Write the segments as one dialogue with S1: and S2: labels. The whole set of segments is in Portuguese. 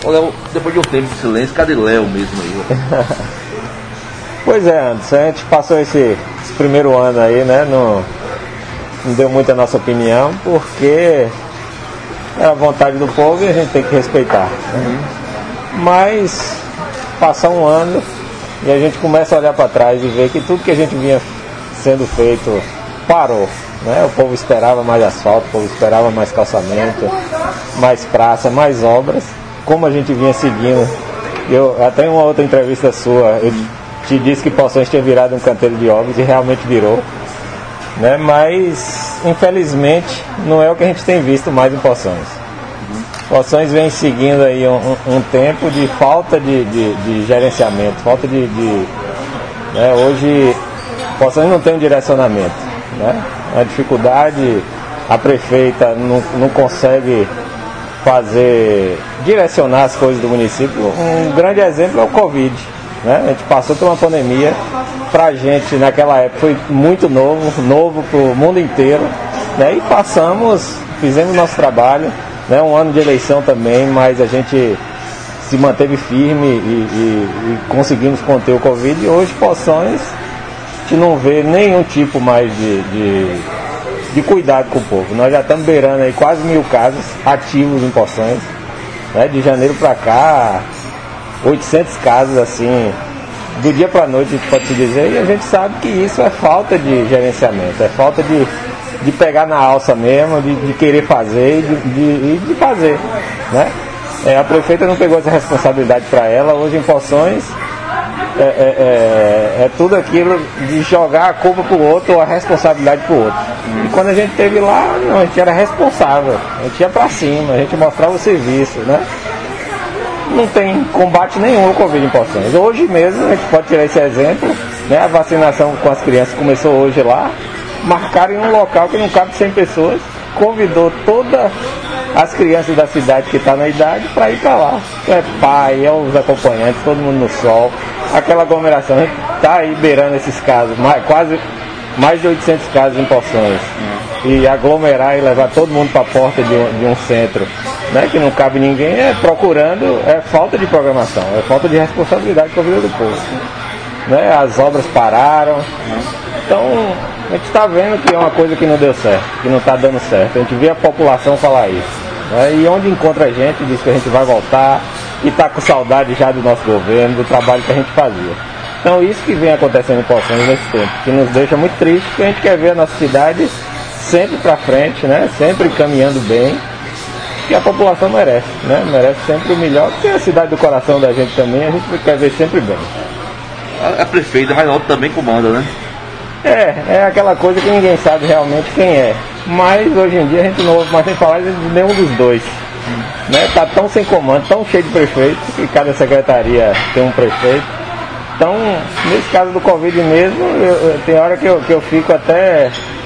S1: Ô, Léo, depois de um tempo de silêncio, cadê Léo mesmo aí?
S2: Pois é, Anderson, a gente passou esse primeiro ano aí, né? Não deu muito a nossa opinião, porque é a vontade do povo e a gente tem que respeitar. Mas passa um ano e a gente começa a olhar para trás e ver que tudo que a gente vinha sendo feito parou, né? O povo esperava mais asfalto, o povo esperava mais calçamento, mais praça, mais obras, como a gente vinha seguindo. Até em uma outra entrevista sua, eu te disse que Poções tinha virado um canteiro de obras e realmente virou, né? Mas infelizmente não é o que a gente tem visto mais em Poções. Poções vem seguindo aí um tempo de falta de gerenciamento, falta né? Hoje Poções não tem um direcionamento, né? A dificuldade, a prefeita não consegue direcionar as coisas do município. Um grande exemplo é o Covid, né? A gente passou por uma pandemia, pra gente naquela época foi muito novo para o mundo inteiro, né? E fizemos nosso trabalho, né? Um ano de eleição também, mas a gente se manteve firme e conseguimos conter o Covid. E hoje Poções, a gente não vê nenhum tipo mais de cuidado com o povo. Nós já estamos beirando aí quase 1.000 casos ativos em Poções, né? De janeiro para cá, 800 casos assim, do dia para a noite, a gente pode se dizer, e a gente sabe que isso é falta de gerenciamento, é falta de pegar na alça mesmo, de querer fazer e de fazer, né? A prefeita não pegou essa responsabilidade para ela. Hoje em Poções é tudo aquilo de jogar a culpa pro outro ou a responsabilidade pro outro. E quando a gente esteve lá, não, a gente era responsável, a gente ia para cima, a gente mostrava o serviço, né? Não tem combate nenhum ao Covid em Poções. Hoje mesmo, a gente pode tirar esse exemplo, né? A vacinação com as crianças começou hoje lá, marcaram em um local que não cabe 100 pessoas, convidou todas as crianças da cidade que estão na idade para ir para lá. É pai, é os acompanhantes, todo mundo no sol, aquela aglomeração. A gente está aí beirando esses casos, quase mais de 800 casos em Poções. E aglomerar e levar todo mundo para a porta de um centro, né, que não cabe ninguém, é falta de programação, é falta de responsabilidade com a vida do povo, né? As obras pararam, então a gente está vendo que é uma coisa que não deu certo, que não está dando certo. A gente vê a população falar isso, né? E onde encontra a gente, diz que a gente vai voltar e está com saudade já do nosso governo, do trabalho que a gente fazia. Então isso que vem acontecendo em Poções nesse tempo, que nos deixa muito triste, porque a gente quer ver a nossa cidade sempre para frente, né? Sempre caminhando bem, que a população merece, né? Merece sempre o melhor, porque é a cidade do coração da gente também, a gente quer ver sempre bem.
S1: A prefeita Rainaldo também comanda, né?
S2: É aquela coisa que ninguém sabe realmente quem é, mas hoje em dia a gente não ouve mais nem falar de nenhum dos dois, né? Tá tão sem comando, tão cheio de prefeitos, que cada secretaria tem um prefeito. Então, nesse caso do Covid mesmo, tem hora que eu fico até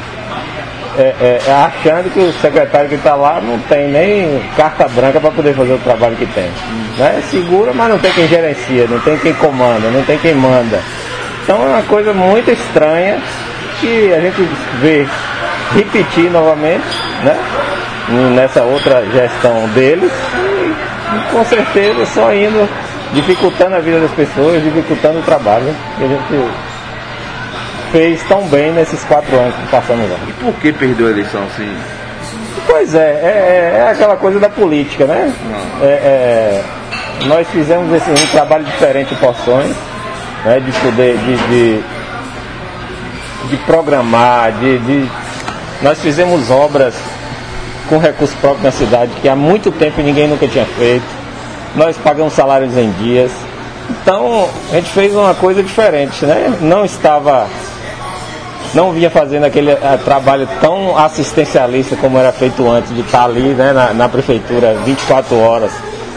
S2: achando que o secretário que está lá não tem nem carta branca para poder fazer o trabalho que tem, né? Segura, mas não tem quem gerencia, não tem quem comanda, não tem quem manda. Então é uma coisa muito estranha que a gente vê repetir novamente, né? Nessa outra gestão deles, e com certeza só indo dificultando a vida das pessoas, dificultando o trabalho que a gente fez tão bem nesses 4 anos que passamos lá.
S1: E por que perdeu a eleição assim?
S2: Pois é aquela coisa da política, né? Nós fizemos um trabalho diferente em Poções, né? De poder, de programar, nós fizemos obras com recursos próprios na cidade que há muito tempo ninguém nunca tinha feito. Nós pagamos salários em dias. Então a gente fez uma coisa diferente, né? Não vinha fazendo aquele trabalho tão assistencialista como era feito antes, de estar ali, né, na prefeitura 24 horas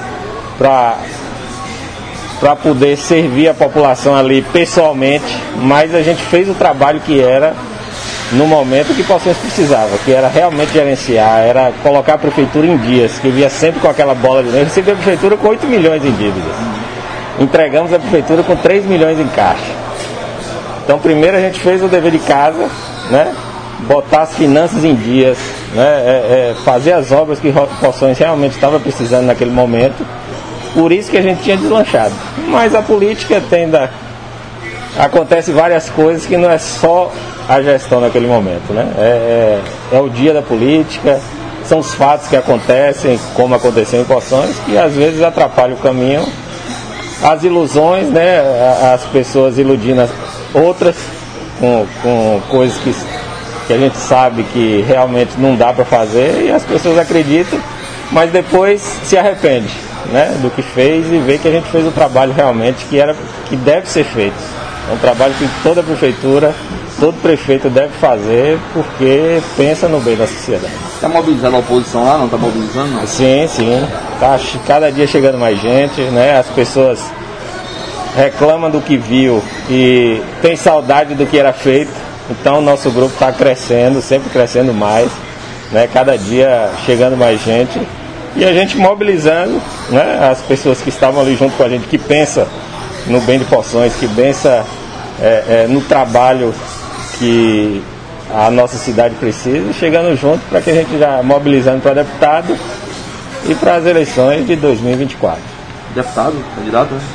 S2: para poder servir a população ali pessoalmente, mas a gente fez o trabalho que era no momento que Poções precisava, que era realmente gerenciar, era colocar a prefeitura em dias, que via sempre com aquela bola de neve. Recebeu a prefeitura com 8 milhões em dívidas, entregamos a prefeitura com 3 milhões em caixa. Então primeiro a gente fez o dever de casa, né? Botar as finanças em dias, né? Fazer as obras que Poções realmente estava precisando naquele momento, Por isso que a gente tinha deslanchado. Mas a política acontece várias coisas que não é só a gestão naquele momento, né? É o dia da política, são os fatos que acontecem, como aconteceu em Poções, que às vezes atrapalham o caminho, as ilusões, né? As pessoas iludindo outras com coisas que a gente sabe que realmente não dá para fazer, e as pessoas acreditam, mas depois se arrepende, né, do que fez, e vê que a gente fez o trabalho realmente que deve ser feito. É um trabalho que toda prefeitura, todo prefeito deve fazer, porque pensa no bem da sociedade.
S1: Está mobilizando a oposição lá? Não está mobilizando? Não?
S2: Sim. Tá cada dia chegando mais gente, né? As pessoas reclamam do que viu e tem saudade do que era feito. Então o nosso grupo está crescendo, sempre crescendo mais, né? Cada dia chegando mais gente. E a gente mobilizando, né, as pessoas que estavam ali junto com a gente, que pensa no bem de Poções, que pensa no trabalho que a nossa cidade precisa, chegando junto para que a gente já mobilizando para deputado e para as eleições de 2024.
S1: Deputado? Candidato? Né?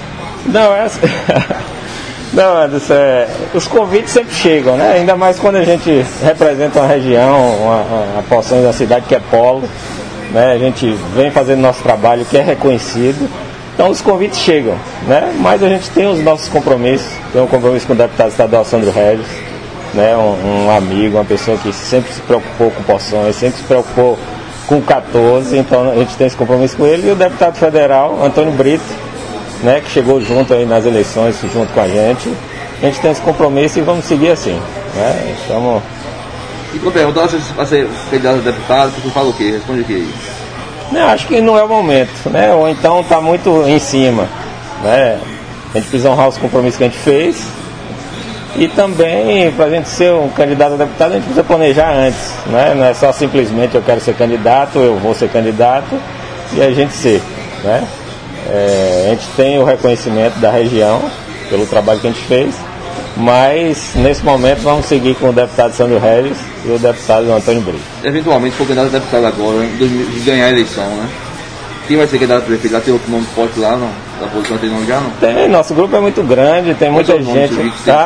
S2: Não, Anderson, os convites sempre chegam, né? Ainda mais quando a gente representa uma região, a Poções, uma cidade que é polo, né? A gente vem fazendo nosso trabalho que é reconhecido, então os convites chegam, né? Mas a gente tem os nossos compromissos, tem um compromisso com o deputado estadual Sandro Regis, né? Um amigo, uma pessoa que sempre se preocupou com Poções, sempre se preocupou com 14, então a gente tem esse compromisso com ele, e o deputado federal Antônio Brito, né, que chegou junto aí nas eleições, junto com a gente tem esse compromisso e vamos seguir assim, né? Estamos...
S1: E quando perguntar se vai ser candidato a deputado, você fala o quê? Responde o quê?
S2: Não, acho que não é o momento, né? Ou então está muito em cima, né? A gente precisa honrar os compromissos que a gente fez, e também, para a gente ser um candidato a deputado, a gente precisa planejar antes, né? Não é só simplesmente eu quero ser candidato, eu vou ser candidato e a gente ser, né? A gente tem o reconhecimento da região pelo trabalho que a gente fez, mas nesse momento vamos seguir com o deputado Sandro Regis e o deputado Antônio Brito.
S1: Eventualmente, for candidato a deputado agora, de ganhar a eleição, né? Quem vai ser candidato a prefeito? Já tem outro nome forte lá, não? Da posição tem nome já, não?
S2: Tem, nosso grupo é muito grande, tem muita gente.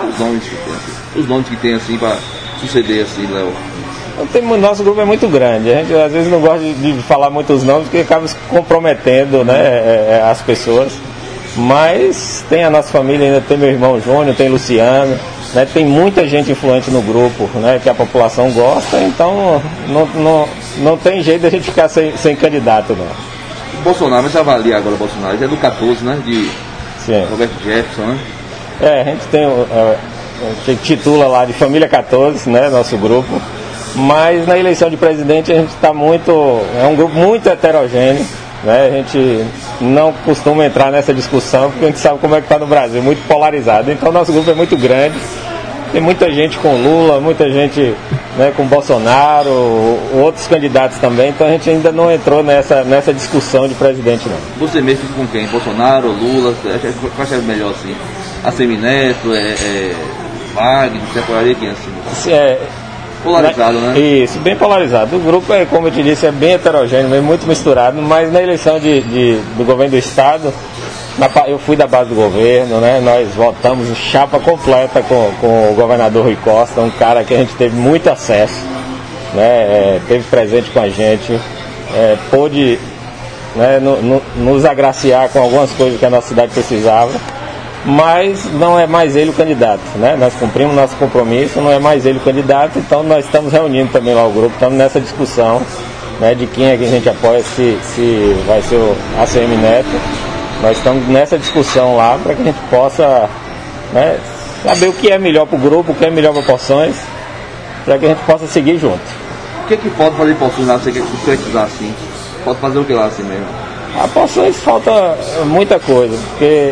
S1: Os nomes que tem assim para suceder assim, Léo.
S2: Nosso grupo é muito grande, a gente às vezes não gosta de falar muitos nomes porque acaba se comprometendo, né, as pessoas, mas tem a nossa família, ainda tem meu irmão Júnior, tem Luciano, né, tem muita gente influente no grupo, né, que a população gosta, então não tem jeito de a gente ficar sem candidato, não.
S1: O Bolsonaro, mas você avalia agora o Bolsonaro, ele é do 14, né, de
S2: Sim.
S1: Roberto Jefferson, né?
S2: A gente tem, a gente titula lá de Família 14, né, nosso grupo. Mas na eleição de presidente a gente está é um grupo muito heterogêneo, né? A gente não costuma entrar nessa discussão porque a gente sabe como é que está no Brasil, muito polarizado. Então nosso grupo é muito grande, tem muita gente com Lula, muita gente, né, com Bolsonaro, outros candidatos também, então a gente ainda não entrou nessa discussão de presidente, não.
S1: Você mesmo fica com quem? Bolsonaro, Lula? Qual é melhor assim? Assemineto, Wagner, você apoiaria quem assim? Polarizado, né?
S2: Isso, bem polarizado. O grupo, como eu te disse, é bem heterogêneo, mesmo, muito misturado, mas na eleição do governo do estado, eu fui da base do governo, né? Nós votamos em chapa completa com o governador Rui Costa, um cara que a gente teve muito acesso, né? Teve presente com a gente, pôde, né, nos agraciar com algumas coisas que a nossa cidade precisava. Mas não é mais ele o candidato, né? Nós cumprimos nosso compromisso, não é mais ele o candidato, então nós estamos reunindo também lá o grupo, estamos nessa discussão, né, de quem é que a gente apoia, se vai ser o ACM Neto. Nós estamos nessa discussão lá para que a gente possa, né, saber o que é melhor para o grupo, o que é melhor para Poções, para que a gente possa seguir junto.
S1: O que pode fazer Poções lá, você quer precisar assim? Pode fazer o que lá assim mesmo?
S2: A Poções falta muita coisa, porque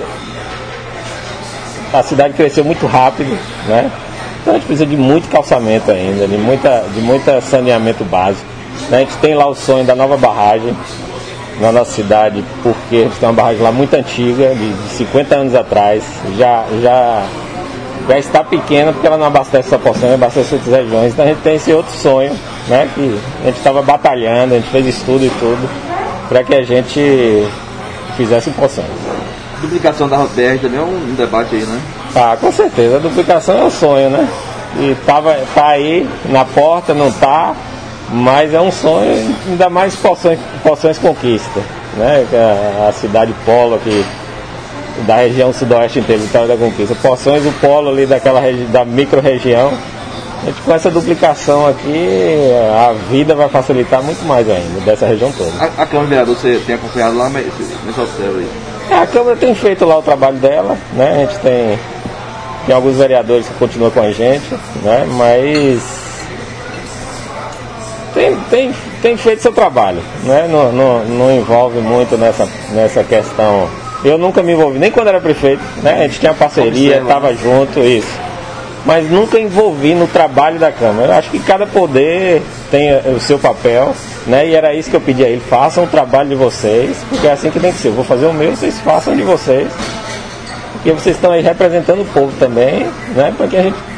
S2: a cidade cresceu muito rápido, né? Então a gente precisa de muito calçamento ainda, de muito saneamento básico. A gente tem lá o sonho da nova barragem na nossa cidade, porque a gente tem uma barragem lá muito antiga, de 50 anos atrás, já está pequena porque ela não abastece só Poções, abastece outras regiões. Então a gente tem esse outro sonho, né? Que a gente estava batalhando, a gente fez estudo e tudo, para que a gente fizessem poções.
S1: Duplicação da BR também é um debate aí, né?
S2: Ah, com certeza, a duplicação é um sonho, né? E tá aí na porta, não tá, mas é um sonho, ainda mais Poções Conquista, né? A cidade polo aqui, da região sudoeste inteira, Vitória da Conquista. Poções, o polo ali da micro-região. A gente, com essa duplicação aqui, a vida vai facilitar muito mais ainda, dessa região toda.
S1: A Câmara de Vereador, você tem acompanhado lá, mas só observa aí.
S2: A Câmara tem feito lá o trabalho dela, né? A gente tem alguns vereadores que continuam com a gente, né? Mas tem feito seu trabalho, né? Não envolve muito nessa questão. Eu nunca me envolvi, nem quando era prefeito, né? A gente tinha parceria, estava junto, isso. Mas nunca envolvi no trabalho da Câmara. Eu acho que cada poder tem o seu papel, né? E era isso que eu pedi a ele: façam o trabalho de vocês, porque é assim que tem que ser. Eu vou fazer o meu, vocês façam de vocês, porque vocês estão aí representando o povo também, né? Para que a gente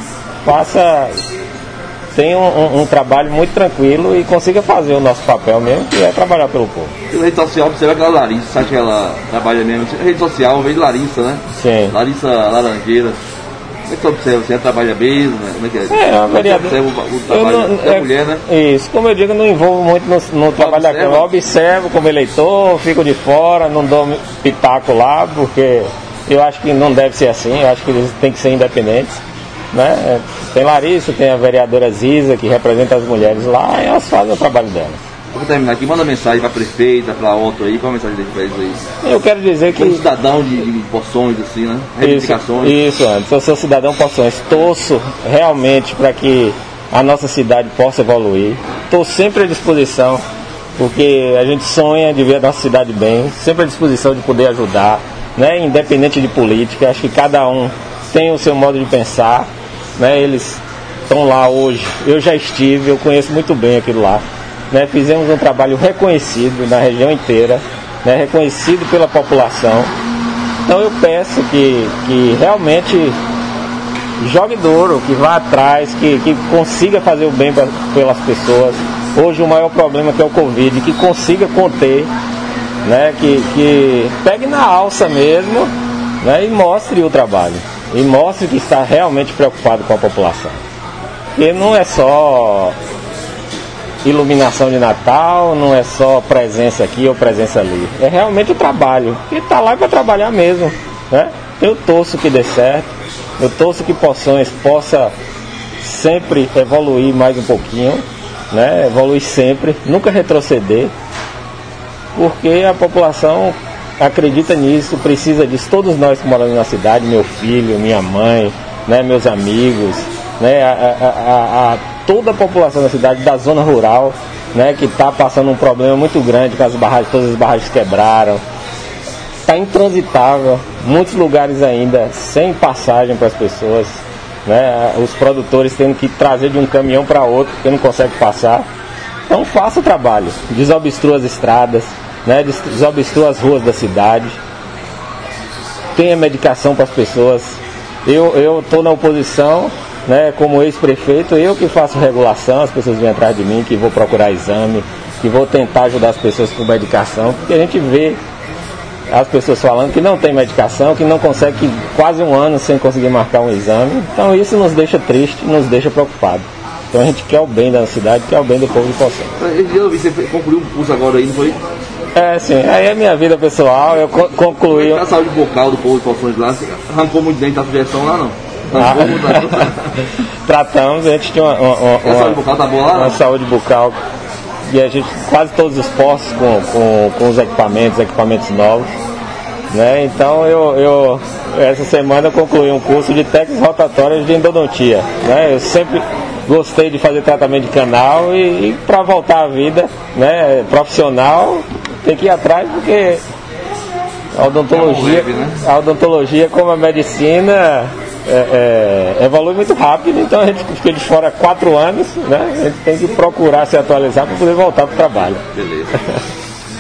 S2: tenha um trabalho muito tranquilo e consiga fazer o nosso papel mesmo, que é trabalhar pelo povo.
S1: Pela rede social, você vê aquela Larissa, você acha que ela trabalha mesmo? A rede social veio de Larissa, né?
S2: Sim.
S1: Larissa Laranjeira. Como é que você observa? Você trabalha mesmo? Né? Como é que é?
S2: A vereadora.
S1: Você observa o trabalho da mulher, né?
S2: Isso, como eu digo, eu não envolvo muito no trabalho da Câmara. Eu observo como eleitor, fico de fora, não dou pitaco lá, porque eu acho que não deve ser assim, eu acho que eles têm que ser independentes, né? Tem Larissa, tem a vereadora Ziza, que representa as mulheres lá, e elas fazem o trabalho delas.
S1: Vou terminar aqui, manda mensagem para a prefeita, para outro aí, qual a mensagem dele para eles aí?
S2: Eu quero dizer que...
S1: Como cidadão de Poções, assim, né? Reivindicações.
S2: Isso, antes. Eu sou cidadão Poções. Torço realmente para que a nossa cidade possa evoluir. Estou sempre à disposição, porque a gente sonha de ver a nossa cidade bem, sempre à disposição de poder ajudar, né? Independente de política. Acho que cada um tem o seu modo de pensar, né? Eles estão lá hoje. Eu já estive, eu conheço muito bem aquilo lá. Né, fizemos um trabalho reconhecido na região inteira, né, reconhecido pela população. Então eu peço que realmente jogue duro, que vá atrás, que consiga fazer o bem pelas pessoas. Hoje o maior problema que é o Covid, que consiga conter, né, que pegue na alça mesmo, né, e mostre o trabalho. E mostre que está realmente preocupado com a população. Porque não é só iluminação de Natal, não é só presença aqui ou presença ali, é realmente o trabalho, e está lá para trabalhar mesmo, né? Eu torço que dê certo, eu torço que Poções possa sempre evoluir mais um pouquinho, né? Evoluir sempre, nunca retroceder, porque a população acredita nisso, precisa disso. Todos nós que moramos na cidade, meu filho, minha mãe, né? Meus amigos, né? Toda a população da cidade, da zona rural, né, que está passando um problema muito grande com as barragens, todas as barragens quebraram, está intransitável, muitos lugares ainda sem passagem para as pessoas, né, os produtores tendo que trazer de um caminhão para outro porque não consegue passar. Então faça o trabalho, desobstrua as estradas, né, desobstrua as ruas da cidade, tenha medicação para as pessoas. Eu estou na oposição, né, como ex-prefeito, eu que faço regulação, as pessoas vêm atrás de mim, que vou procurar exame, que vou tentar ajudar as pessoas com medicação, porque a gente vê as pessoas falando que não tem medicação, que não consegue quase um ano sem conseguir marcar um exame. Então isso nos deixa triste, nos deixa preocupado. Então a gente quer o bem da cidade, quer o bem do povo de Poções.
S1: Eu vi, você concluiu um curso agora aí, não foi?
S2: Sim, aí é minha vida pessoal, eu concluí...
S1: A saúde bucal do povo de Poções lá, você arrancou muito dente da sugestão lá, não?
S2: Tratamos, a gente tinha
S1: a saúde bucal tá boa lá?
S2: Uma saúde bucal, e a gente, quase todos os postos com os equipamentos novos, né? Então eu essa semana eu concluí um curso de técnicas rotatórias de endodontia, né? Eu sempre gostei de fazer tratamento de canal e para voltar à vida, né, profissional, tem que ir atrás, porque a odontologia, como a medicina, evolui muito rápido. Então a gente fica de fora 4 anos, né? A gente tem que procurar se atualizar para poder voltar para o trabalho.
S1: Beleza.